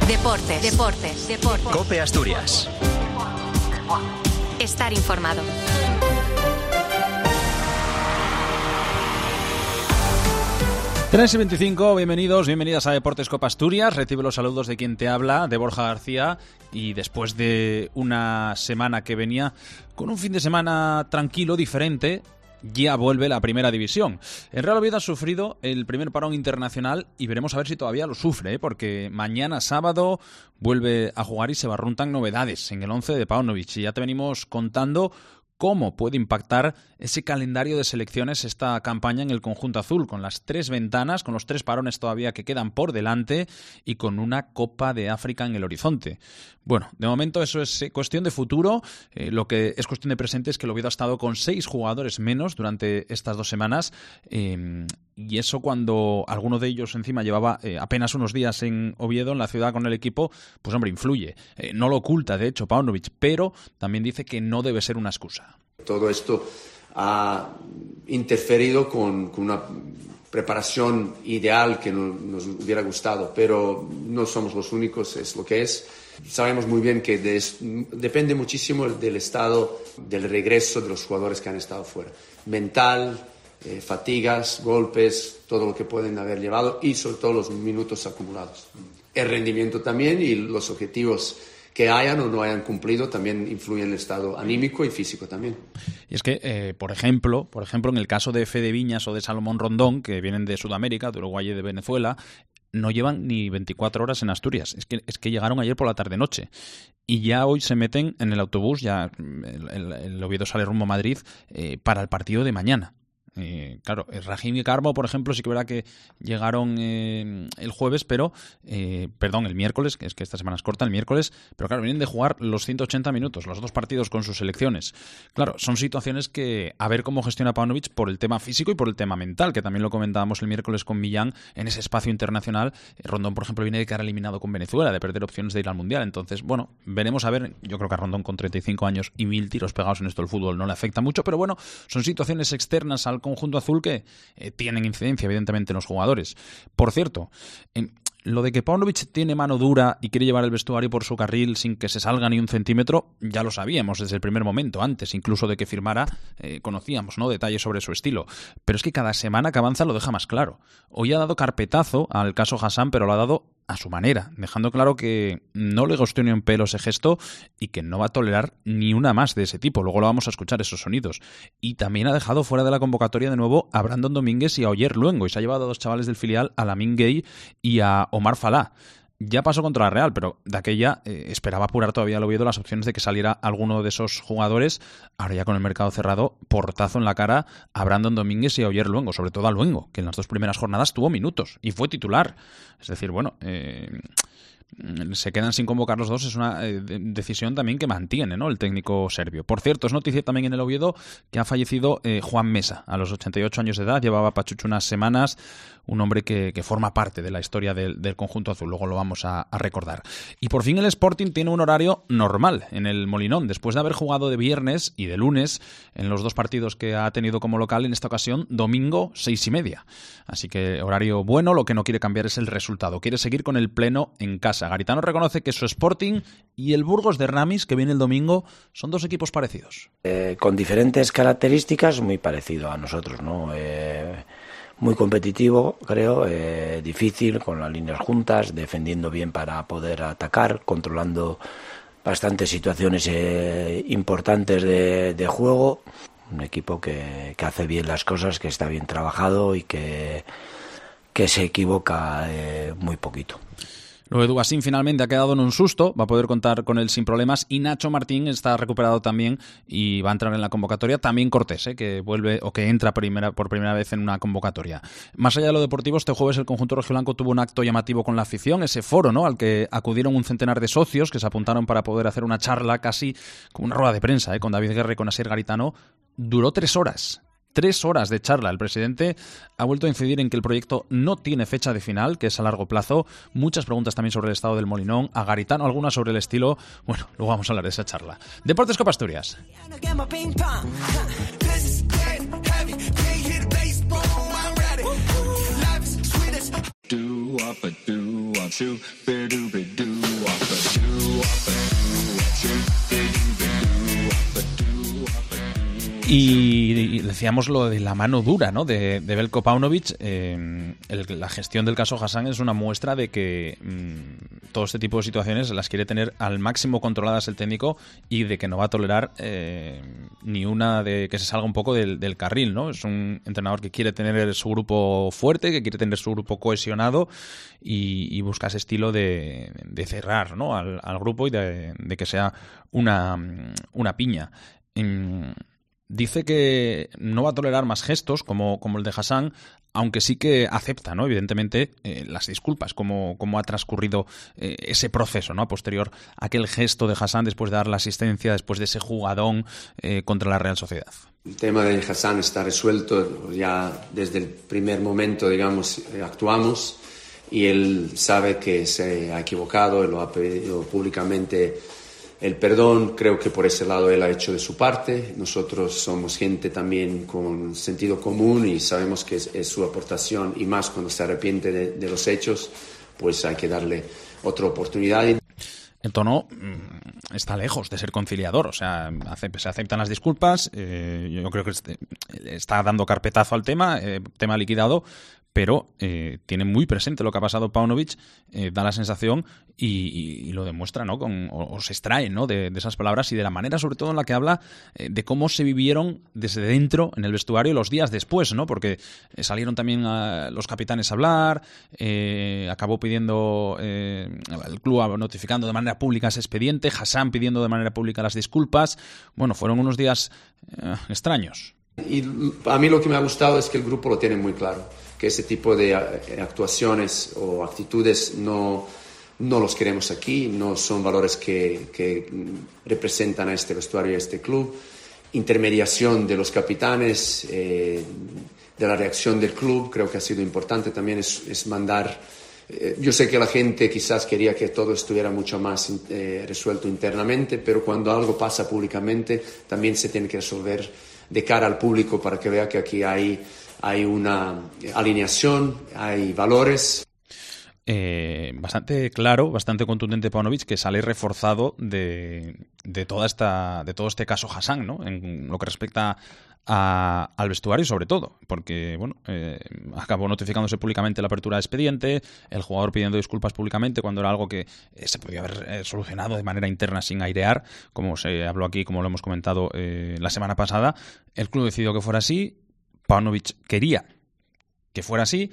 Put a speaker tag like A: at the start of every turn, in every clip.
A: Deportes.
B: COPE Asturias.
A: Estar informado.
C: Tres y 25, bienvenidas a Deportes Copa Asturias. Recibe los saludos de quien te habla, de Borja García. Y después de una semana que venía con un fin de semana tranquilo, diferente, ya vuelve la primera división. El Real Oviedo ha sufrido el primer parón internacional y veremos a ver si todavía lo sufre, porque mañana sábado vuelve a jugar y se barruntan novedades en el 11 de Paunovic. Y ya te venimos contando cómo puede impactar ese calendario de selecciones esta campaña en el conjunto azul, con las 3 ventanas, con los 3 parones todavía que quedan por delante y con una Copa de África en el horizonte. Bueno, de momento eso es cuestión de futuro. Lo que es cuestión de presente es que el Oviedo ha estado con 6 jugadores menos durante estas 2 semanas, y eso cuando alguno de ellos encima llevaba apenas unos días en Oviedo, en la ciudad con el equipo, pues hombre, influye. No lo oculta, de hecho, Paunovic, pero también dice que no debe ser una excusa.
D: Todo esto ha interferido con una preparación ideal que nos hubiera gustado, pero no somos los únicos, es lo que es. Sabemos muy bien que depende muchísimo del estado del regreso de los jugadores que han estado fuera. Mental, fatigas, golpes, todo lo que pueden haber llevado y sobre todo los minutos acumulados. El rendimiento también y los objetivos que hayan o no hayan cumplido también influyen en el estado anímico y físico también.
C: Y es que, por ejemplo, en el caso de Fede Viñas o de Salomón Rondón, que vienen de Sudamérica, de Uruguay y de Venezuela, no llevan ni 24 horas en Asturias. Es que llegaron ayer por la tarde-noche. Y ya hoy se meten en el autobús, ya el Oviedo sale rumbo a Madrid para el partido de mañana. Claro, Rahim y Carmo, por ejemplo, sí que verá que llegaron el jueves, pero el miércoles, que es que esta semana es corta, el miércoles, pero claro, vienen de jugar los 180 minutos, los 2 partidos con sus selecciones. Claro, son situaciones que a ver cómo gestiona Paunovic por el tema físico y por el tema mental, que también lo comentábamos el miércoles con Millán en ese espacio internacional. Rondón, por ejemplo, viene de quedar eliminado con Venezuela, de perder opciones de ir al Mundial. Entonces, bueno, veremos a ver. Yo creo que a Rondón con 35 años y 1000 tiros pegados en esto del fútbol no le afecta mucho, pero bueno, son situaciones externas al conjunto azul que tienen incidencia evidentemente en los jugadores. Por cierto, lo de que Paunovic tiene mano dura y quiere llevar el vestuario por su carril sin que se salga ni un centímetro, ya lo sabíamos desde el primer momento, antes incluso de que firmara, conocíamos, ¿no?, detalles sobre su estilo. Pero es que cada semana que avanza lo deja más claro. Hoy ha dado carpetazo al caso Hassan, pero lo ha dado a su manera, dejando claro que no le gustó ni un pelo ese gesto y que no va a tolerar ni una más de ese tipo. Luego lo vamos a escuchar, esos sonidos. Y también ha dejado fuera de la convocatoria de nuevo a Brandon Domínguez y a Oyer Luengo, y se ha llevado a 2 chavales del filial, a Lamin Gay y a Omar Falá. Ya pasó contra la Real, pero de aquella esperaba apurar todavía al Oviedo las opciones de que saliera alguno de esos jugadores. Ahora ya con el mercado cerrado, portazo en la cara a Brandon Domínguez y a Oyer Luengo, sobre todo a Luengo, que en las 2 primeras jornadas tuvo minutos y fue titular. Es decir, bueno, se quedan sin convocar los dos, es una decisión también que mantiene, ¿no?, el técnico serbio. Por cierto, es noticia también en el Oviedo que ha fallecido Juan Mesa a los 88 años de edad, llevaba pachucho unas semanas, un hombre que forma parte de la historia del conjunto azul, luego lo vamos a recordar. Y por fin el Sporting tiene un horario normal en el Molinón, después de haber jugado de viernes y de lunes en los 2 partidos que ha tenido como local, en esta ocasión domingo 6:30. Así que horario bueno, lo que no quiere cambiar es el resultado, quiere seguir con el pleno en casa. Garitano reconoce que su Sporting y el Burgos de Ramis, que viene el domingo, son 2 equipos parecidos.
E: Con diferentes características, muy parecido a nosotros, ¿no? Muy competitivo, creo, difícil, con las líneas juntas, defendiendo bien para poder atacar, controlando bastantes situaciones importantes de juego. Un equipo que hace bien las cosas, que está bien trabajado y que se equivoca muy poquito.
C: Lo de Dubasín finalmente ha quedado en un susto, va a poder contar con él sin problemas, y Nacho Martín está recuperado también y va a entrar en la convocatoria. También Cortés, que vuelve o que entra por primera vez en una convocatoria. Más allá de lo deportivo, este jueves el conjunto rojiblanco tuvo un acto llamativo con la afición, ese foro, ¿no?, al que acudieron un centenar de socios que se apuntaron para poder hacer una charla casi como una rueda de prensa, con David Guerra y con Asier Garitano. Duró 3 horas. 3 horas de charla. El presidente ha vuelto a incidir en que el proyecto no tiene fecha de final, que es a largo plazo. Muchas preguntas también sobre el estado del Molinón. A Garitano algunas sobre el estilo. Bueno, luego vamos a hablar de esa charla. Deportes Copa Asturias. Y decíamos lo de la mano dura, ¿no?, de Veljko Paunovic. La gestión del caso Hasan es una muestra de que todo este tipo de situaciones las quiere tener al máximo controladas el técnico y de que no va a tolerar ni una de que se salga un poco del carril, ¿no? Es un entrenador que quiere tener su grupo fuerte, que quiere tener su grupo cohesionado y busca ese estilo de cerrar, ¿no?, al grupo y de que sea una piña. Dice que no va a tolerar más gestos como el de Hasan, aunque sí que acepta, ¿no?, evidentemente, las disculpas, cómo ha transcurrido ese proceso, ¿no?, a posterior a aquel gesto de Hasan después de dar la asistencia, después de ese jugadón contra la Real Sociedad.
D: El tema de Hasan está resuelto, ya desde el primer momento, digamos, actuamos, y él sabe que se ha equivocado, él lo ha pedido públicamente el perdón. Creo que por ese lado él ha hecho de su parte. Nosotros somos gente también con sentido común y sabemos que es su aportación, y más cuando se arrepiente de los hechos, pues hay que darle otra oportunidad.
C: El tono está lejos de ser conciliador, o sea, se aceptan las disculpas, yo creo que está dando carpetazo al tema liquidado, pero tiene muy presente lo que ha pasado Paunovic, da la sensación y lo demuestra, ¿no?, o se extrae, ¿no?, de esas palabras y de la manera, sobre todo, en la que habla de cómo se vivieron desde dentro en el vestuario los días después, ¿no?, porque salieron también los capitanes a hablar, acabó pidiendo el club notificando de manera pública ese expediente, Hasan pidiendo de manera pública las disculpas. Bueno, fueron unos días extraños.
D: Y a mí lo que me ha gustado es que el grupo lo tiene muy claro, que ese tipo de actuaciones o actitudes no los queremos aquí, no son valores que representan a este vestuario y a este club. Intermediación de los capitanes, de la reacción del club, creo que ha sido importante también, es mandar. Yo sé que la gente quizás quería que todo estuviera mucho más resuelto internamente, pero cuando algo pasa públicamente también se tiene que resolver de cara al público para que vea que aquí hay una alineación, hay valores.
C: Bastante claro, bastante contundente Paunovic, que sale reforzado de todo este caso Hasan, ¿no?, en lo que respecta al vestuario, sobre todo, porque bueno, acabó notificándose públicamente la apertura de expediente, el jugador pidiendo disculpas públicamente cuando era algo que se podía haber solucionado de manera interna sin airear, como se habló aquí, como lo hemos comentado la semana pasada. El club decidió que fuera así, Paunovic quería que fuera así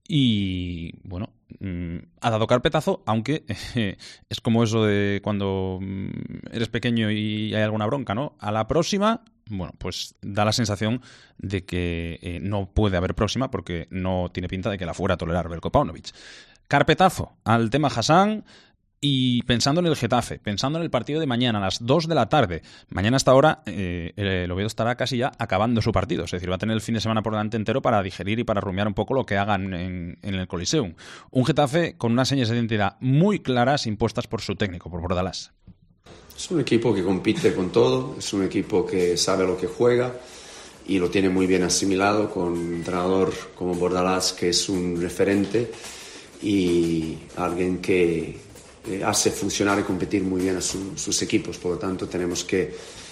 C: y bueno, ha dado carpetazo, aunque es como eso de cuando eres pequeño y hay alguna bronca, ¿no? A la próxima, bueno, pues da la sensación de que no puede haber próxima porque no tiene pinta de que la fuera a tolerar Veljko Paunovic. Carpetazo al tema Hasan. Y pensando en el Getafe, pensando en el partido de mañana a las 2 de la tarde, mañana a esta hora el Oviedo estará casi ya acabando su partido, es decir, va a tener el fin de semana por delante entero para digerir y para rumiar un poco lo que hagan en el Coliseum. Un Getafe con unas señas de identidad muy claras impuestas por su técnico, por Bordalás.
D: Es un equipo que compite con todo, es un equipo que sabe lo que juega y lo tiene muy bien asimilado, con un entrenador como Bordalás, que es un referente y alguien que hace funcionar y competir muy bien a sus equipos. Por lo tanto, tenemos que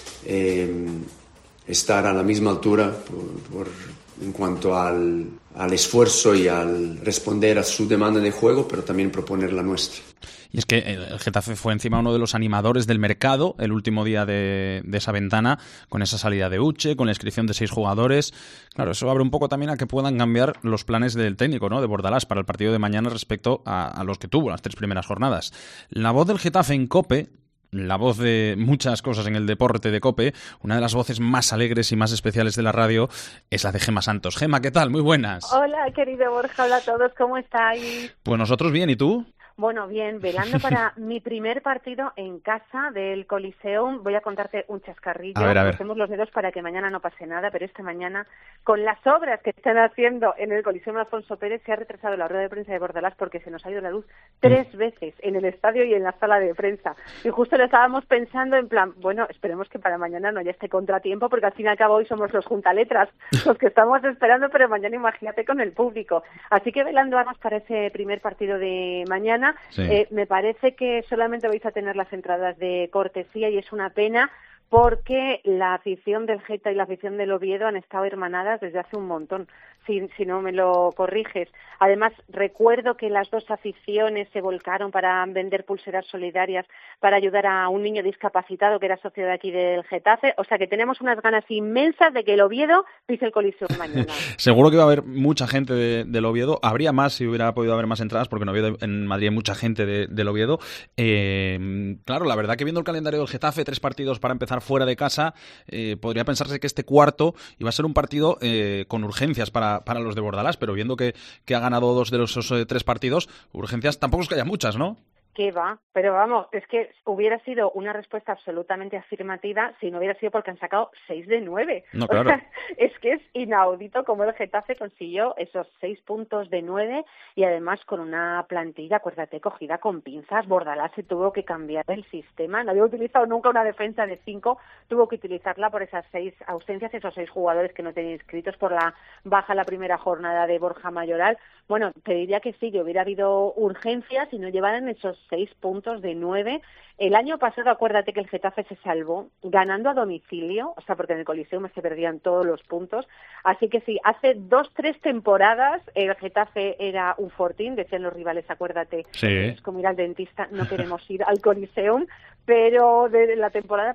D: estar a la misma altura en cuanto al esfuerzo y al responder a su demanda de juego, pero también proponer la nuestra.
C: Y es que el Getafe fue encima uno de los animadores del mercado el último día de esa ventana, con esa salida de Uche, con la inscripción de 6 jugadores. Claro, eso abre un poco también a que puedan cambiar los planes del técnico, ¿no?, de Bordalás para el partido de mañana respecto a los que tuvo las 3 primeras jornadas. La voz del Getafe en COPE, la voz de muchas cosas en el deporte de COPE, una de las voces más alegres y más especiales de la radio, es la de Gemma Santos. Gemma, ¿qué tal? Muy buenas.
A: Hola, querido Borja, hola a todos, ¿cómo estáis?
C: Pues nosotros bien, ¿y tú?
A: Bueno, bien, velando para mi primer partido en casa del Coliseum. Voy a contarte un chascarrillo.
C: A ver.
A: Crucemos los dedos para que mañana no pase nada, pero esta mañana, con las obras que están haciendo en el Coliseum Alfonso Pérez, se ha retrasado la rueda de prensa de Bordalás porque se nos ha ido la luz 3 veces en el estadio estadio y en la sala de prensa. Y justo lo estábamos pensando en plan, bueno, esperemos que para mañana no haya este contratiempo, porque al fin y al cabo hoy somos los juntaletras los que estamos esperando, pero mañana imagínate con el público. Así que velando armas para ese primer partido de mañana.
C: Sí.
A: Me parece que solamente vais a tener las entradas de cortesía y es una pena, porque la afición del Geta y la afición del Oviedo han estado hermanadas desde hace un montón, si no me lo corriges. Además, recuerdo que las dos aficiones se volcaron para vender pulseras solidarias para ayudar a un niño discapacitado que era socio de aquí del Getafe. O sea que tenemos unas ganas inmensas de que el Oviedo pise el Coliseo mañana.
C: Seguro que va a haber mucha gente del Oviedo. Habría más si hubiera podido haber más entradas, porque en Madrid hay mucha gente del Oviedo. Claro, la verdad que viendo el calendario del Getafe, 3 partidos para empezar fuera de casa, podría pensarse que este cuarto iba a ser un partido con urgencias para los de Bordalás, pero viendo que ha ganado 2 de esos 3 partidos, urgencias tampoco es que haya muchas, ¿no?
A: ¿Qué va? Pero vamos, es que hubiera sido una respuesta absolutamente afirmativa si no hubiera sido porque han sacado 6 de 9.
C: No, claro.
A: O sea, es que es inaudito cómo el Getafe consiguió esos 6 puntos de 9 y además con una plantilla, acuérdate, cogida con pinzas. Bordalás se tuvo que cambiar el sistema. No había utilizado nunca una defensa de 5, tuvo que utilizarla por esas 6 ausencias, esos 6 jugadores que no tenían inscritos por la baja la primera jornada de Borja Mayoral. Bueno, te diría que sí, que hubiera habido urgencias y no llevaran esos 6 puntos de 9. El año pasado, acuérdate que el Getafe se salvó ganando a domicilio, o sea, porque en el Coliseum se perdían todos los puntos. Así que sí, hace 2-3 temporadas el Getafe era un fortín, decían los rivales, acuérdate,
C: sí.
A: Es como ir al dentista, no queremos ir al Coliseum, pero de la temporada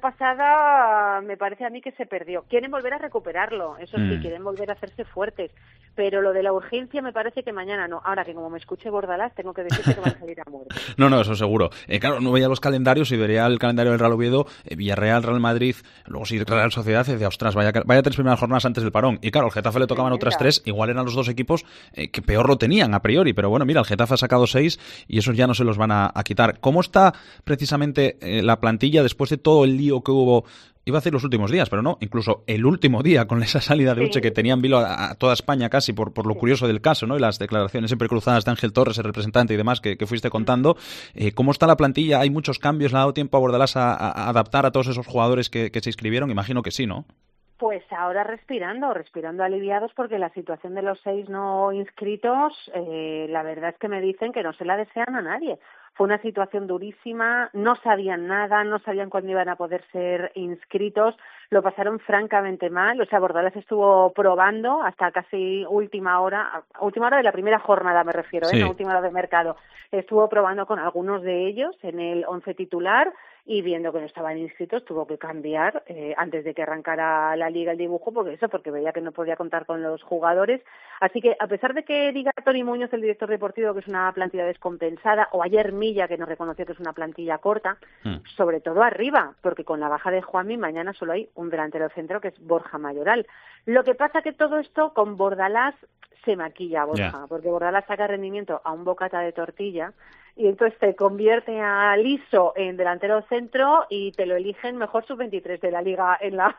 A: pasada me parece a mí que se perdió. Quieren volver a recuperarlo, eso sí, quieren volver a hacerse fuertes, pero lo de la urgencia me parece que mañana no. Ahora que como me escuche Bordalás, tengo que decirte que van a salir a muerte.
C: No, eso seguro. Claro, no veía los calendarios y vería el calendario del Real Oviedo, Villarreal, Real Madrid, luego sí Real Sociedad, y decía, ostras, vaya 3 primeras jornadas antes del parón. Y claro, al Getafe le tocaban otras 3, igual eran los 2 equipos que peor lo tenían a priori, pero bueno, mira, el Getafe ha sacado 6 y esos ya no se los van a quitar. ¿Cómo está precisamente la plantilla después de todo el lío que hubo? Iba a decir los últimos días, pero no, incluso el último día con esa salida de Uche que tenía en vilo a toda España casi por lo curioso del caso, ¿no? Y las declaraciones siempre cruzadas de Ángel Torres, el representante y demás que fuiste contando. ¿Cómo está la plantilla? ¿Hay muchos cambios? ¿Le ha dado tiempo a Bordalás a adaptar a todos esos jugadores que se inscribieron? Imagino que sí, ¿no?
A: Pues ahora respirando aliviados, porque la situación de los 6 no inscritos, la verdad es que me dicen que no se la desean a nadie. Fue una situación durísima, no sabían nada, no sabían cuándo iban a poder ser inscritos, lo pasaron francamente mal. O sea, Bordalás estuvo probando hasta casi última hora de la primera jornada me refiero,
C: sí.
A: No última hora de mercado. Estuvo probando con algunos de ellos en el 11 titular y viendo que no estaban inscritos tuvo que cambiar antes de que arrancara la liga el dibujo, porque veía que no podía contar con los jugadores. Así que a pesar de que diga Toni Muñoz, el director deportivo, que es una plantilla descompensada, o ayer Milla, que nos reconoció que es una plantilla corta, sobre todo arriba, porque con la baja de Juanmi mañana solo hay un delantero centro que es Borja Mayoral. Lo que pasa que todo esto con Bordalás se maquilla, Borja, porque Bordalás saca rendimiento a un bocata de tortilla y entonces te convierte a Liso en delantero centro y te lo eligen mejor sub-23 de la liga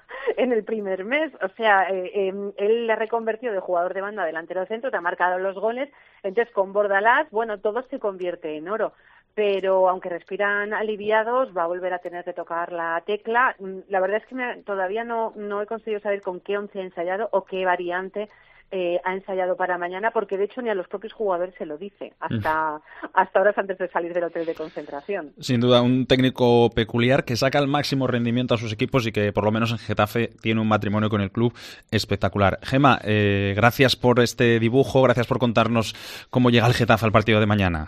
A: en el primer mes. O sea, él le ha reconvertido de jugador de banda a delantero centro, te ha marcado los goles, entonces con Bordalás, bueno, todo se convierte en oro. Pero aunque respiran aliviados, va a volver a tener que tocar la tecla. La verdad es que todavía no he conseguido saber con qué 11 ha ensayado o qué variante ha ensayado para mañana, porque de hecho ni a los propios jugadores se lo dice hasta horas antes de salir del hotel de concentración.
C: Sin duda, un técnico peculiar que saca al máximo rendimiento a sus equipos y que por lo menos en Getafe tiene un matrimonio con el club espectacular. Gema, gracias por este dibujo, gracias por contarnos cómo llega el Getafe al partido de mañana.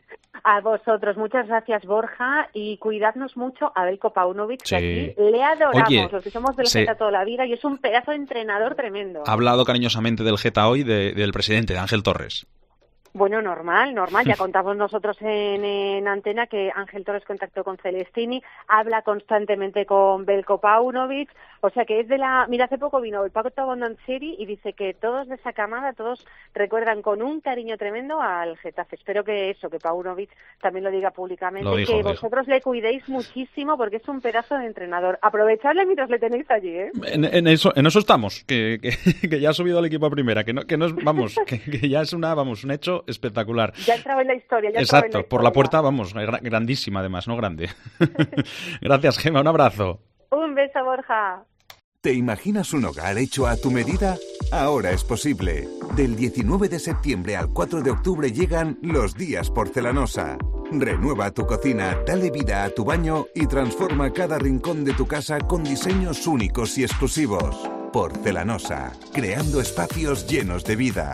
A: A vosotros, muchas gracias, Borja, y cuidadnos mucho a Veljko Paunovic, que aquí le adoramos.
C: Oye,
A: los que somos del Geta toda la vida, y es un pedazo de entrenador tremendo.
C: Ha hablado cariñosamente del Geta hoy, del presidente, de Ángel Torres.
A: Bueno, normal. Ya contamos nosotros en Antena que Ángel Torres contactó con Celestini, habla constantemente con Veljko Paunovic, o sea que es de la... Mira, hace poco vino el Paco Bondancieri y dice que todos de esa camada, todos recuerdan con un cariño tremendo al Getafe. Espero que Paunovic también lo diga públicamente, vosotros le cuidéis muchísimo porque es un pedazo de entrenador. Aprovechadle mientras le tenéis allí, ¿eh?
C: En eso estamos, que ya ha subido al equipo a primera, que no es, vamos, que ya es un hecho eso espectacular.
A: Ya entraba en la historia.
C: Exacto, por la puerta, vamos, grandísima además, no grande. Gracias, Gemma, un abrazo.
A: Un beso, Borja.
F: ¿Te imaginas un hogar hecho a tu medida? Ahora es posible. Del 19 de septiembre al 4 de octubre llegan los días Porcelanosa. Renueva tu cocina, dale vida a tu baño y transforma cada rincón de tu casa con diseños únicos y exclusivos. Porcelanosa, creando espacios llenos de vida.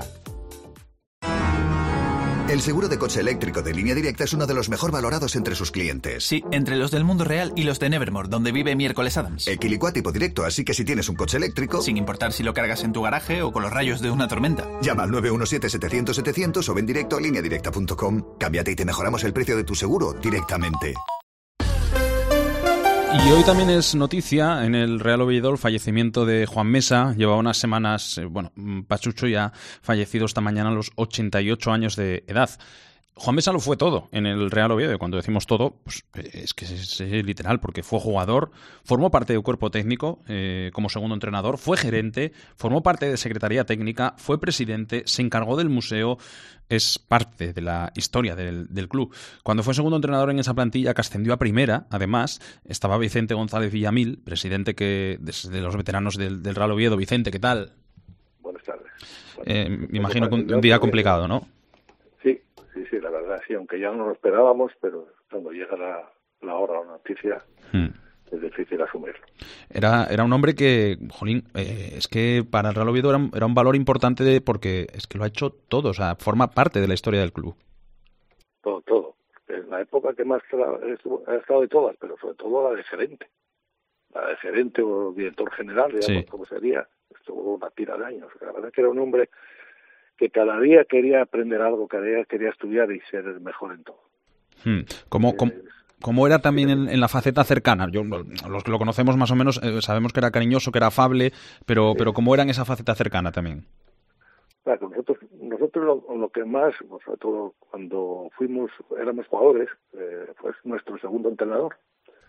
G: El seguro de coche eléctrico de Línea Directa es uno de los mejor valorados entre sus clientes.
B: Sí, entre los del mundo real y los de Nevermore, donde vive Miércoles Adams.
G: Equilicua tipo directo, así que si tienes un coche eléctrico...
B: Sin importar si lo cargas en tu garaje o con los rayos de una tormenta.
G: Llama al 917-700-700 o ven directo a lineadirecta.com. Cámbiate y te mejoramos el precio de tu seguro directamente.
C: Y hoy también es noticia en el Real Oviedo el fallecimiento de Juan Mesa. Llevaba unas semanas, Pachucho ya fallecido esta mañana a los 88 años de edad. Juan Mesa lo fue todo en el Real Oviedo, y cuando decimos todo, pues es que es literal, porque fue jugador, formó parte del cuerpo técnico como segundo entrenador, fue gerente, formó parte de secretaría técnica, fue presidente, se encargó del museo, es parte de la historia del club. Cuando fue segundo entrenador en esa plantilla que ascendió a primera, además, estaba Vicente González Villamil, presidente de los veteranos del Real Oviedo. Vicente, ¿qué tal?
H: Buenas tardes.
C: Me imagino que un día complicado, ¿no?
H: Sí, la verdad, sí, aunque ya no lo esperábamos, pero cuando llega la hora o la noticia, es difícil asumirlo.
C: Era un hombre que, jolín, es que para el Real Oviedo era un valor importante porque es que lo ha hecho todo, o sea, forma parte de la historia del club.
H: Todo. En la época que más ha estado de todas, pero sobre todo la de gerente. La de gerente o director general, digamos, sí, como sería, estuvo una tira de años. La verdad que era un hombre que cada día quería aprender algo, cada día quería estudiar y ser el mejor en todo.
C: ¿Cómo era también en la faceta cercana? Los que lo conocemos más o menos sabemos que era cariñoso, que era afable, pero ¿cómo era en esa faceta cercana también?
H: Claro, nosotros lo que más, sobre todo cuando éramos jugadores, fue nuestro segundo entrenador.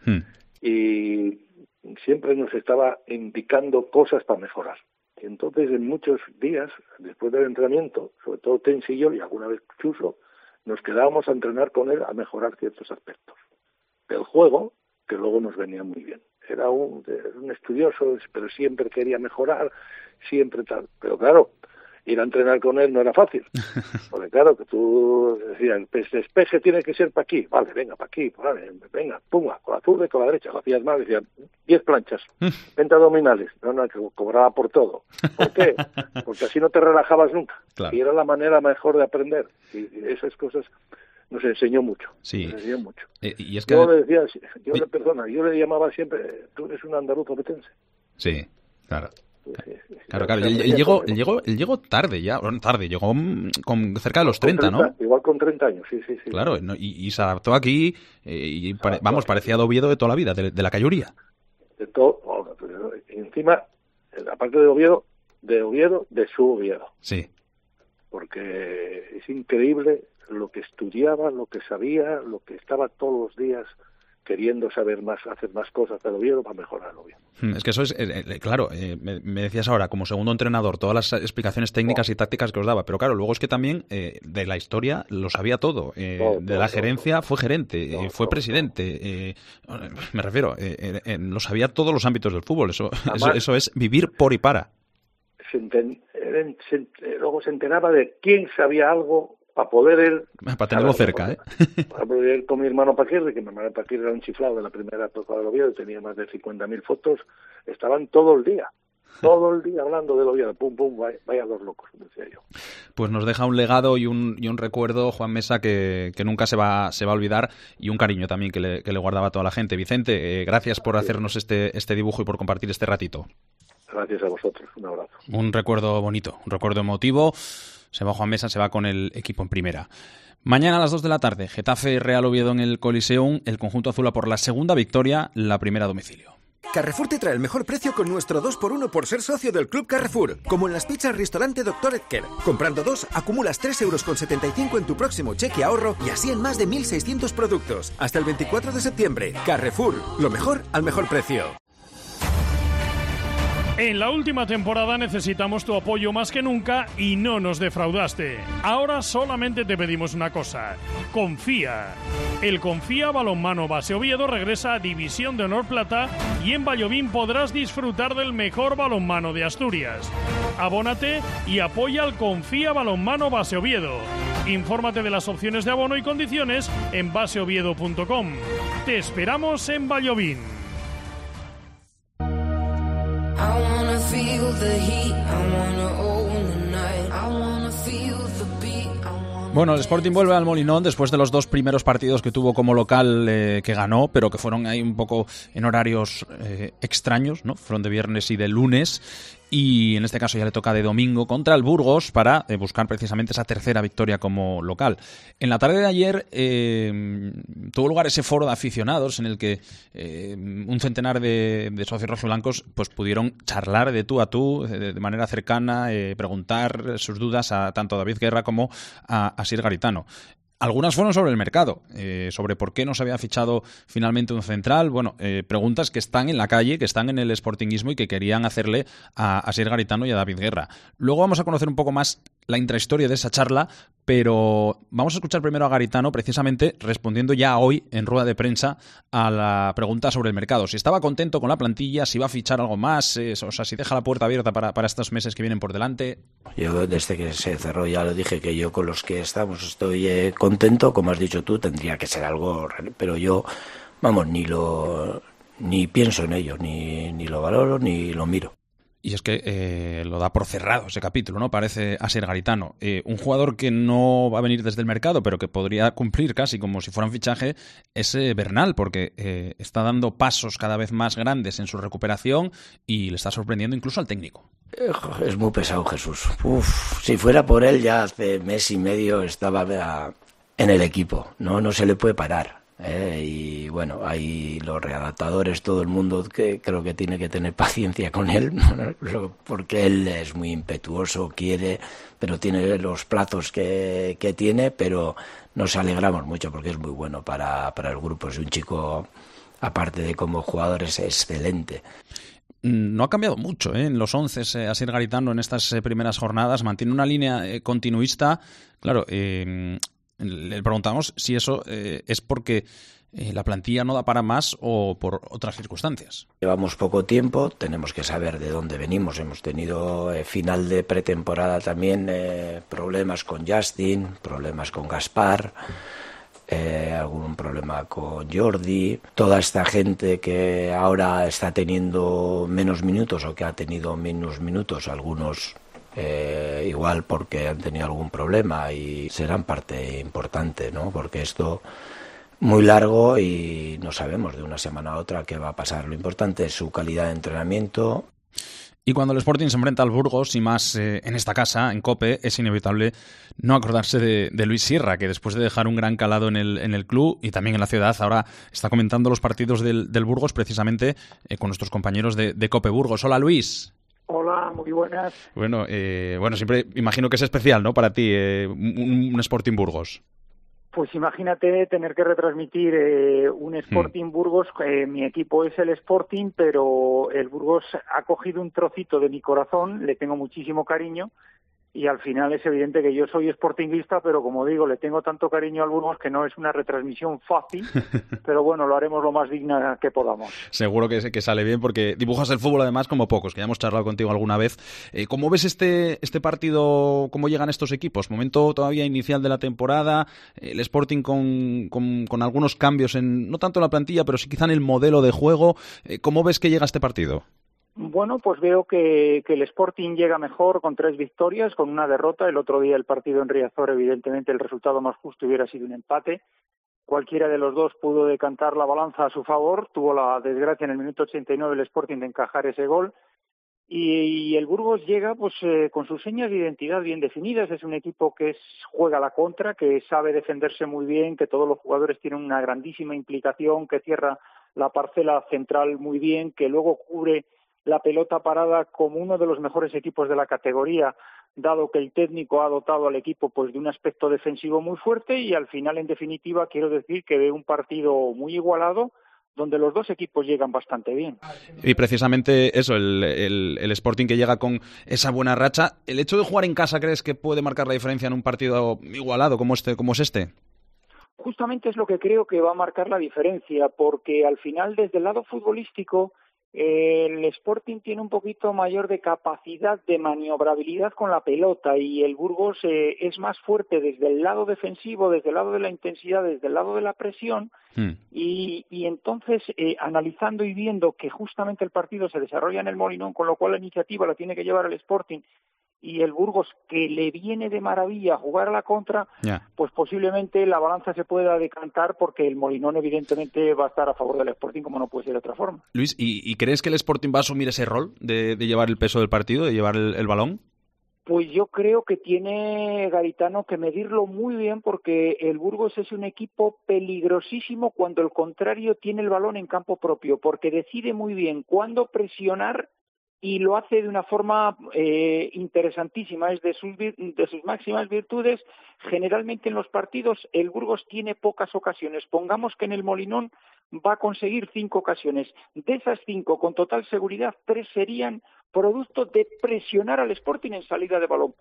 H: Y siempre nos estaba indicando cosas para mejorar. Y entonces en muchos días, después del entrenamiento, sobre todo Tensi y yo, y alguna vez Chuso, nos quedábamos a entrenar con él a mejorar ciertos aspectos del juego, que luego nos venía muy bien. Era un estudioso, pero siempre quería mejorar, siempre tal. Pero claro, ir a entrenar con él no era fácil. Porque claro, que tú decías, el despeje tiene que ser para aquí. Vale, venga, para aquí, vale, venga, pumba, con la zurda y con la derecha. Lo hacías mal, decían, 10 planchas, 20 abdominales. No, que cobraba por todo. ¿Por qué? Porque así no te relajabas nunca. Claro. Y era la manera mejor de aprender. Y esas cosas nos enseñó mucho. Sí. Nos enseñó mucho.
C: Y es que...
H: Yo le decía, yo le llamaba siempre, tú eres un andaluz obetense.
C: Sí, claro. Claro. Él llegó tarde ya, llegó con cerca de los 30, ¿no?
H: Igual con 30 años, sí.
C: Claro, y se adaptó aquí, parecía de Oviedo de toda la vida, de la Cayuría.
H: De todo, y encima, aparte de Oviedo, de su Oviedo.
C: Sí.
H: Porque es increíble lo que estudiaba, lo que sabía, lo que estaba todos los días queriendo saber más, hacer más cosas del Oviedo para mejorar el Oviedo.
C: Es que eso es, claro, me decías ahora, como segundo entrenador, todas las explicaciones técnicas y tácticas que os daba, pero claro, luego es que también de la historia lo sabía todo. De la gerencia fue gerente, fue presidente, me refiero, lo sabía todos los ámbitos del fútbol, eso es vivir por y para.
H: Luego se enteraba de quién sabía algo para poder
C: para tenerlo cerca,
H: Para poder ir con mi hermano Paquirri, que mi hermano Paquirri era un chiflado de la primera época del Oviedo, tenía más de 50.000 fotos, estaban todo el día hablando del Oviedo, pum, vaya dos locos, decía yo.
C: Pues nos deja un legado y un recuerdo, Juan Mesa, que nunca se va a olvidar, y un cariño también que le guardaba a toda la gente. Vicente, gracias por hacernos este dibujo y por compartir este ratito.
H: Gracias a vosotros, un abrazo.
C: Un recuerdo bonito, un recuerdo emotivo. Se va Juan Mesa, se va con el equipo en primera. Mañana a las 2 de la tarde, Getafe Real Oviedo en el Coliseum. El conjunto azul a por la segunda victoria, la primera a domicilio.
I: Carrefour te trae el mejor precio con nuestro 2x1 por ser socio del Club Carrefour. Como en las pizzas restaurante Dr. Edker. Comprando 2, acumulas 3,75 € en tu próximo cheque ahorro y así en más de 1.600 productos. Hasta el 24 de septiembre. Carrefour, lo mejor al mejor precio.
J: En la última temporada necesitamos tu apoyo más que nunca y no nos defraudaste. Ahora solamente te pedimos una cosa: confía. El Confía Balonmano Base Oviedo regresa a División de Honor Plata y en Vallovín podrás disfrutar del mejor balonmano de Asturias. Abónate y apoya al Confía Balonmano Base Oviedo. Infórmate de las opciones de abono y condiciones en baseoviedo.com. Te esperamos en Vallovín.
C: Bueno, el Sporting vuelve al Molinón después de los 2 primeros partidos que tuvo como local, que ganó, pero que fueron ahí un poco en horarios extraños, ¿no? Fueron de viernes y de lunes. Y en este caso ya le toca de domingo contra el Burgos para buscar precisamente esa tercera victoria como local. En la tarde de ayer tuvo lugar ese foro de aficionados en el que un centenar de socios rojiblancos pues pudieron charlar de tú a tú, de manera cercana, preguntar sus dudas a tanto a David Guerra como a Asier Garitano. Algunas fueron sobre el mercado, sobre por qué no se había fichado finalmente un central. Bueno, preguntas que están en la calle, que están en el sportinguismo y que querían hacerle a Asier Garitano y a David Guerra. Luego vamos a conocer un poco más la intrahistoria de esa charla, pero vamos a escuchar primero a Garitano precisamente respondiendo ya hoy en rueda de prensa a la pregunta sobre el mercado. Si estaba contento con la plantilla, si va a fichar algo más, o sea, si deja la puerta abierta para estos meses que vienen por delante.
E: Yo desde que se cerró ya lo dije que yo con los que estamos estoy contento, como has dicho tú, tendría que ser algo, pero yo, vamos, ni pienso en ello, ni lo valoro, ni lo miro.
C: Y es que lo da por cerrado ese capítulo, ¿no? Parece Asier Garitano. Un jugador que no va a venir desde el mercado, pero que podría cumplir casi como si fuera un fichaje, es Bernal, porque está dando pasos cada vez más grandes en su recuperación y le está sorprendiendo incluso al técnico.
E: Es muy pesado, Jesús. Si fuera por él, ya hace mes y medio estaba en el equipo. No se le puede parar. Y bueno, hay los readaptadores, todo el mundo que creo que tiene que tener paciencia con él, porque él es muy impetuoso, quiere, pero tiene los plazos que tiene, pero nos alegramos mucho porque es muy bueno para el grupo. Es un chico, aparte de como jugador, es excelente.
C: No ha cambiado mucho en los 11 Asier Garitano en estas primeras jornadas, mantiene una línea continuista, claro. Le preguntamos si eso es porque la plantilla no da para más o por otras circunstancias.
E: Llevamos poco tiempo, tenemos que saber de dónde venimos. Hemos tenido final de pretemporada también problemas con Justin, problemas con Gaspar, algún problema con Jordi. Toda esta gente que ahora está teniendo menos minutos o que ha tenido menos minutos, algunos igual porque han tenido algún problema y serán parte importante, ¿no? Porque esto muy largo y no sabemos de una semana a otra qué va a pasar. Lo importante es su calidad de entrenamiento.
C: Y cuando el Sporting se enfrenta al Burgos, y más en esta casa, en COPE, es inevitable no acordarse de Luis Sierra, que después de dejar un gran calado en el club y también en la ciudad, ahora está comentando los partidos del Burgos precisamente con nuestros compañeros de COPE Burgos. Hola, Luis.
K: Hola, muy buenas.
C: Bueno, siempre imagino que es especial, ¿no? Para ti, un Sporting Burgos.
K: Pues imagínate tener que retransmitir un Sporting Burgos. Mi equipo es el Sporting, pero el Burgos ha cogido un trocito de mi corazón, le tengo muchísimo cariño. Y al final es evidente que yo soy sportinguista, pero como digo, le tengo tanto cariño al Burgos que no es una retransmisión fácil, pero bueno, lo haremos lo más digna que podamos.
C: Seguro que sale bien, porque dibujas el fútbol además como pocos, que ya hemos charlado contigo alguna vez. ¿Cómo ves este partido, cómo llegan estos equipos? Momento todavía inicial de la temporada, el Sporting con algunos cambios, no tanto en la plantilla, pero sí quizá en el modelo de juego. ¿Cómo ves que llega este partido?
K: Bueno, pues veo que el Sporting llega mejor con 3 victorias, con una derrota. El otro día el partido en Riazor, evidentemente el resultado más justo hubiera sido un empate. Cualquiera de los dos pudo decantar la balanza a su favor. Tuvo la desgracia en el minuto 89 el Sporting de encajar ese gol. Y el Burgos llega pues con sus señas de identidad bien definidas. Es un equipo que juega a la contra, que sabe defenderse muy bien, que todos los jugadores tienen una grandísima implicación, que cierra la parcela central muy bien, que luego cubre la pelota parada como uno de los mejores equipos de la categoría, dado que el técnico ha dotado al equipo pues de un aspecto defensivo muy fuerte. Y al final, en definitiva, quiero decir que ve un partido muy igualado, donde los dos equipos llegan bastante bien.
C: Y precisamente eso, el Sporting que llega con esa buena racha, ¿el hecho de jugar en casa crees que puede marcar la diferencia en un partido igualado como es este?
K: Justamente es lo que creo que va a marcar la diferencia, porque al final, desde el lado futbolístico, el Sporting tiene un poquito mayor de capacidad de maniobrabilidad con la pelota y el Burgos es más fuerte desde el lado defensivo, desde el lado de la intensidad, desde el lado de la presión y entonces analizando y viendo que justamente el partido se desarrolla en el Molinón, con lo cual la iniciativa la tiene que llevar el Sporting y el Burgos, que le viene de maravilla jugar a la contra, pues posiblemente la balanza se pueda decantar porque el Molinón evidentemente va a estar a favor del Sporting, como no puede ser de otra forma.
C: Luis, ¿y crees que el Sporting va a asumir ese rol de llevar el peso del partido, de llevar el balón?
K: Pues yo creo que tiene Garitano que medirlo muy bien, porque el Burgos es un equipo peligrosísimo cuando el contrario tiene el balón en campo propio, porque decide muy bien cuándo presionar y lo hace de una forma interesantísima. Es de sus máximas virtudes. Generalmente en los partidos el Burgos tiene pocas ocasiones. Pongamos que en el Molinón va a conseguir 5 ocasiones. De esas 5, con total seguridad, 3 serían producto de presionar al Sporting en salida de balón.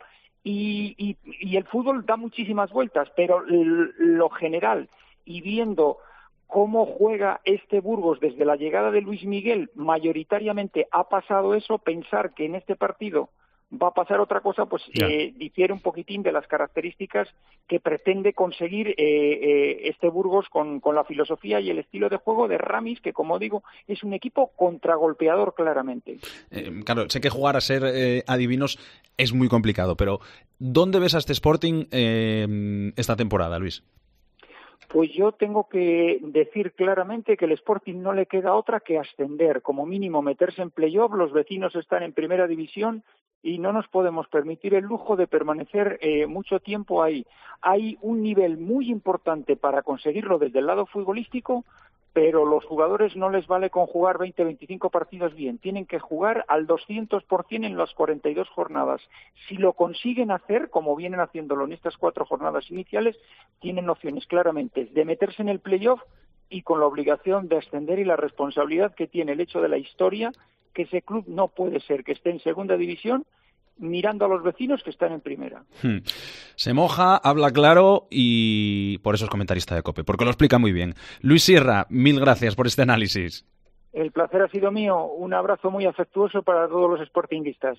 K: Y el fútbol da muchísimas vueltas, pero lo general, y viendo cómo juega este Burgos desde la llegada de Luis Miguel, mayoritariamente ha pasado eso. Pensar que en este partido va a pasar otra cosa, pues difiere un poquitín de las características que pretende conseguir este Burgos con la filosofía y el estilo de juego de Ramis, que, como digo, es un equipo contragolpeador claramente.
C: Claro, sé que jugar a ser adivinos es muy complicado, pero ¿dónde ves a este Sporting esta temporada, Luis?
K: Pues yo tengo que decir claramente que el Sporting no le queda otra que ascender, como mínimo meterse en playoff. Los vecinos están en primera división y no nos podemos permitir el lujo de permanecer mucho tiempo ahí. Hay un nivel muy importante para conseguirlo desde el lado futbolístico, pero los jugadores no les vale con jugar 20, 25 partidos bien. Tienen que jugar al 200% en las 42 jornadas. Si lo consiguen hacer, como vienen haciéndolo en estas 4 jornadas iniciales, tienen opciones claramente de meterse en el playoff y con la obligación de ascender y la responsabilidad que tiene el hecho de la historia, que ese club no puede ser que esté en segunda división mirando a los vecinos que están en primera.
C: Se moja, habla claro y por eso es comentarista de COPE, porque lo explica muy bien. Luis Sierra, mil gracias por este análisis.
K: El placer ha sido mío. Un abrazo muy afectuoso para todos los sportinguistas.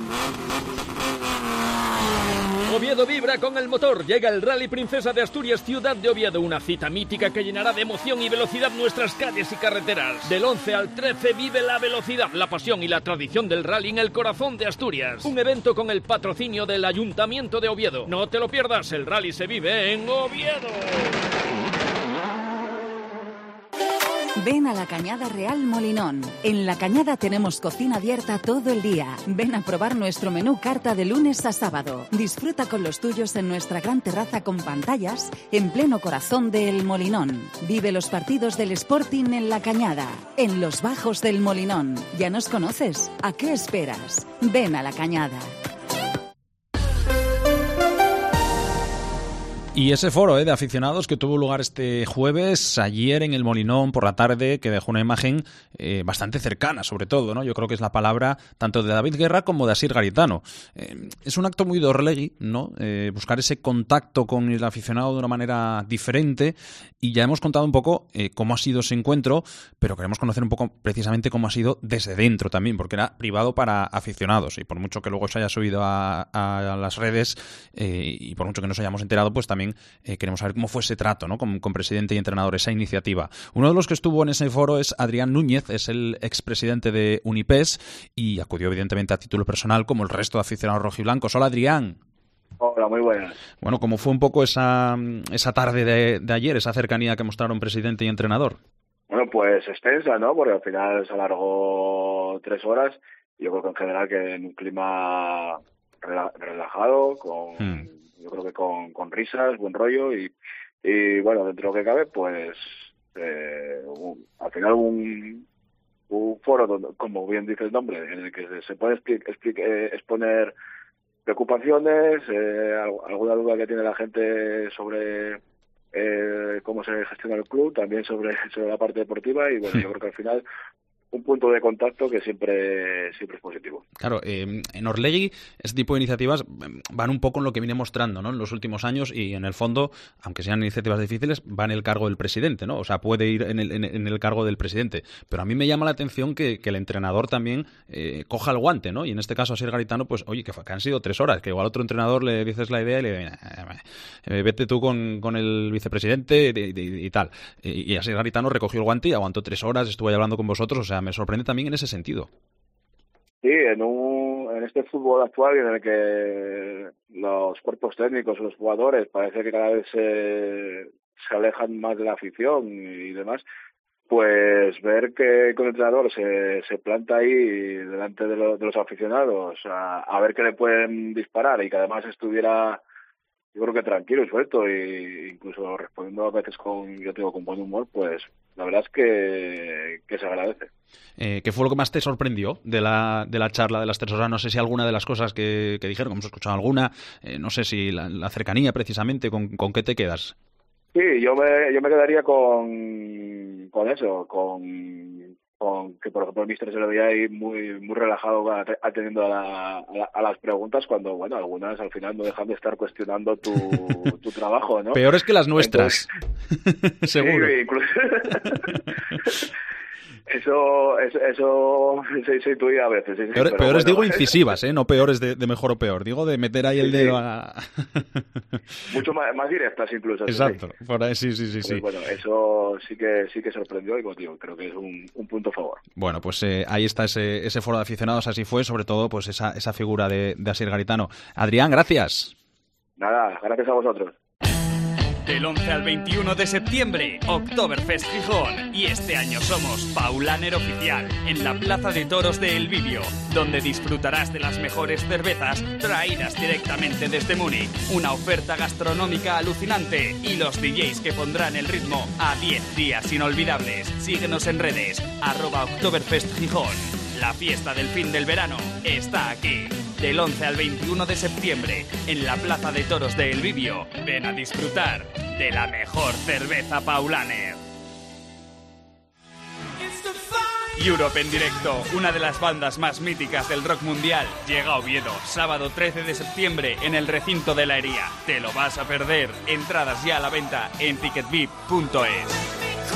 L: Oviedo vibra con el motor. Llega el Rally Princesa de Asturias Ciudad de Oviedo, una cita mítica que llenará de emoción y velocidad nuestras calles y carreteras. Del 11 al 13 vive la velocidad, la pasión y la tradición del rally en el corazón de Asturias. Un evento con el patrocinio del Ayuntamiento de Oviedo. No te lo pierdas, el rally se vive en Oviedo.
M: Ven a la Cañada Real Molinón. En la Cañada tenemos cocina abierta todo el día. Ven a probar nuestro menú carta de lunes a sábado. Disfruta con los tuyos en nuestra gran terraza con pantallas en pleno corazón del Molinón. Vive los partidos del Sporting en la Cañada, en los bajos del Molinón. ¿Ya nos conoces? ¿A qué esperas? Ven a la Cañada.
C: Y ese foro de aficionados que tuvo lugar este jueves, ayer en el Molinón por la tarde, que dejó una imagen bastante cercana, sobre todo, ¿no? Yo creo que es la palabra tanto de David Guerra como de Asier Garitano. Es un acto muy de Orlegui, ¿no? Buscar ese contacto con el aficionado de una manera diferente, y ya hemos contado un poco cómo ha sido ese encuentro, pero queremos conocer un poco precisamente cómo ha sido desde dentro también, porque era privado para aficionados, y por mucho que luego se haya subido a las redes y por mucho que nos hayamos enterado, pues también queremos saber cómo fue ese trato, ¿no? con presidente y entrenador, esa iniciativa. Uno de los que estuvo en ese foro es Adrián Núñez, es el expresidente de Unipes y acudió evidentemente a título personal como el resto de aficionados rojiblancos. Hola, Adrián.
N: Hola, muy buenas.
C: Bueno, ¿cómo fue un poco esa tarde de ayer, esa cercanía que mostraron presidente y entrenador?
N: Bueno, pues extensa, ¿no? Porque al final se alargó 3 horas. Yo creo que en general que en un clima relajado, yo creo que con risas, buen rollo y bueno, dentro de lo que cabe, pues al final un foro donde, como bien dice el nombre, en el que se puede exponer preocupaciones, alguna duda que tiene la gente sobre cómo se gestiona el club, también sobre la parte deportiva, y bueno, yo creo que al final un punto de contacto que siempre es positivo.
C: Claro, en Orlegui este tipo de iniciativas van un poco en lo que viene mostrando, ¿no?, en los últimos años, y en el fondo, aunque sean iniciativas difíciles, va en el cargo del presidente, ¿no? O sea, puede ir en el cargo del presidente. Pero a mí me llama la atención que el entrenador también coja el guante, ¿no? Y en este caso Asier Garitano, pues oye, que han sido 3 horas, que igual a otro entrenador le dices la idea y le vete tú con el vicepresidente y tal. Y Asier Garitano recogió el guante y aguantó 3 horas, estuvo ahí hablando con vosotros, o sea, me sorprende también en ese sentido.
N: Sí, en este fútbol actual en el que los cuerpos técnicos, los jugadores, parece que cada vez se alejan más de la afición y demás, pues ver que el entrenador se planta ahí delante de los aficionados a ver qué le pueden disparar, y que además estuviera, yo creo que tranquilo y suelto, e incluso respondiendo a veces con buen humor, pues la verdad es que se agradece.
C: ¿Qué fue lo que más te sorprendió de la charla de las 3 horas? No sé si alguna de las cosas que dijeron, hemos escuchado alguna, no sé si la cercanía precisamente, ¿con qué te quedas?
N: Sí, yo me quedaría con eso, con que por ejemplo el míster se lo veía ahí muy relajado atendiendo a las preguntas, cuando bueno, algunas al final no dejan de estar cuestionando tu trabajo, ¿no?
C: Peores que las nuestras. Entonces, seguro.
N: Sí, incluso Eso se intuía a veces. Sí,
C: peores
N: bueno,
C: digo incisivas, no peores de mejor o peor. Digo de meter ahí el dedo a...
N: Mucho más directas incluso.
C: Exacto.
N: Sí.
C: Por ahí, sí.
N: Pues bueno, eso sí que sorprendió, y como digo, creo que es un punto a favor.
C: Bueno, pues ahí está ese foro de aficionados, así fue, sobre todo pues esa figura de Asier Garitano. Adrián, gracias.
N: Nada, gracias a vosotros.
O: Del 11 al 21 de septiembre, Oktoberfest Gijón. Y este año somos Paulaner Oficial, en la Plaza de Toros de El Vivio, donde disfrutarás de las mejores cervezas traídas directamente desde Múnich. Una oferta gastronómica alucinante y los DJs que pondrán el ritmo a 10 días inolvidables. Síguenos en redes, @Oktoberfest Gijón. La fiesta del fin del verano está aquí. Del 11 al 21 de septiembre, en la Plaza de Toros de El Vivio. Ven a disfrutar de la mejor cerveza Paulaner. Europe en directo, una de las bandas más míticas del rock mundial, llega a Oviedo, sábado 13 de septiembre en el recinto de la Hería. Te lo vas a perder. Entradas ya a la venta en ticketbip.es.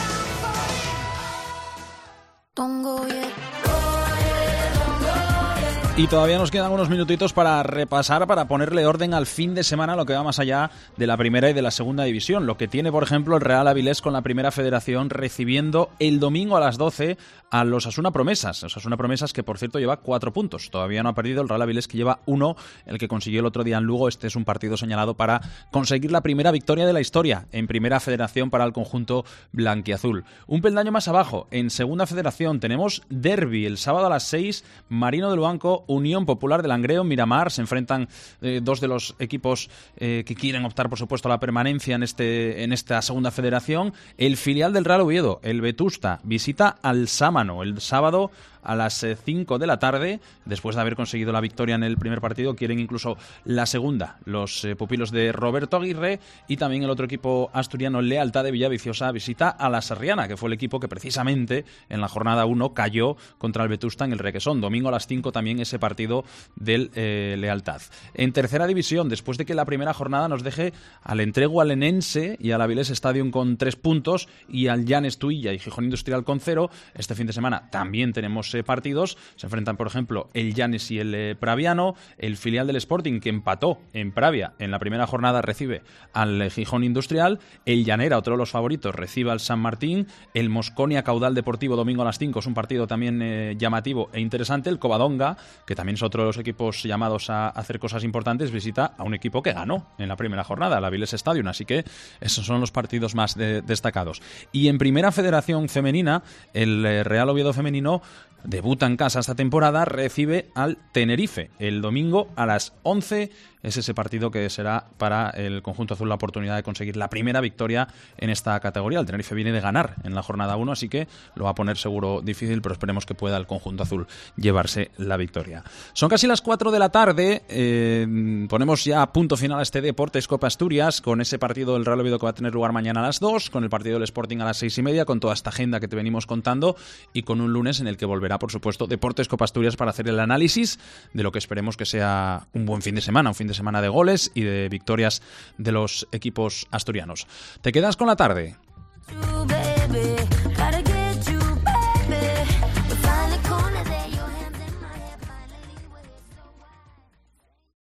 C: Y todavía nos quedan unos minutitos para repasar, para ponerle orden al fin de semana, lo que va más allá de la primera y de la segunda división. Lo que tiene, por ejemplo, el Real Avilés con la primera federación, recibiendo el domingo a las 12 a los Osasuna Promesas. Osasuna Promesas, que por cierto lleva 4 puntos. Todavía no ha perdido. El Real Avilés, que lleva 1, el que consiguió el otro día en Lugo. Este es un partido señalado para conseguir la primera victoria de la historia en primera federación para el conjunto blanquiazul. Un peldaño más abajo, en segunda federación, tenemos derbi el sábado a las 6, Marino del Banco, Unión Popular de Langreo, Miramar. Se enfrentan dos de los equipos que quieren optar, por supuesto, a la permanencia en esta segunda federación. El filial del Real Oviedo, el Vetusta, visita al Sámano el sábado a las 5 de la tarde, después de haber conseguido la victoria en el primer partido. Quieren incluso la segunda los pupilos de Roberto Aguirre. Y también el otro equipo asturiano, Lealtad de Villaviciosa, visita a la Sarriana, que fue el equipo que precisamente en la jornada 1 cayó contra el Vetusta en el Requesón. Domingo a las 5 también ese partido del Lealtad. En tercera división, después de que la primera jornada nos deje al Entrego Alenense y al Avilés Stadium con 3 puntos y al Llanes Tuilla y Gijón Industrial con 0, este fin de semana también tenemos partidos. Se enfrentan, por ejemplo, el Llanes y el Praviano. El filial del Sporting, que empató en Pravia en la primera jornada, recibe al Gijón Industrial. El Llanera, otro de los favoritos, recibe al San Martín. El Mosconia Caudal Deportivo, domingo a las 5, es un partido también llamativo e interesante. El Covadonga, que también es otro de los equipos llamados a hacer cosas importantes, visita a un equipo que ganó en la primera jornada, el Avilés Stadium. Así que esos son los partidos más destacados. Y en primera federación femenina, el Real Oviedo femenino debuta en casa esta temporada, recibe al Tenerife el domingo a las 11 es ese partido que será para el conjunto azul la oportunidad de conseguir la primera victoria en esta categoría. El Tenerife viene de ganar en la jornada 1, así que lo va a poner seguro difícil, pero esperemos que pueda el conjunto azul llevarse la victoria. Son casi las 4 de la tarde, ponemos ya punto final a este Deportes Copa Asturias, con ese partido del Real Oviedo que va a tener lugar mañana a las 2, con el partido del Sporting a las 6:30, con toda esta agenda que te venimos contando, y con un lunes en el que volverá, por supuesto, Deportes Copa Asturias para hacer el análisis de lo que esperemos que sea un buen fin de semana, un fin de semana de goles y de victorias de los equipos asturianos. ¿Te quedas con la tarde?